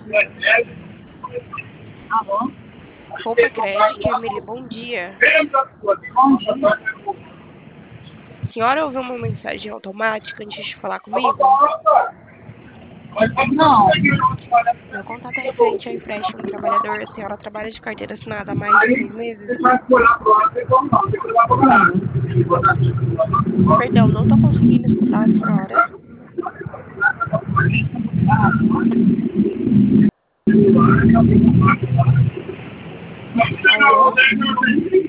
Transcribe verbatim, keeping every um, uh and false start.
Alô? Roupa Credit, Emília, bom dia. Bom dia. A senhora ouviu uma mensagem automática antes de falar comigo? Não. Meu contato é referente ao empréstimo do trabalhador. A senhora trabalha de carteira assinada há mais de seis meses? Perdão, não estou conseguindo escutar a senhora. Alô?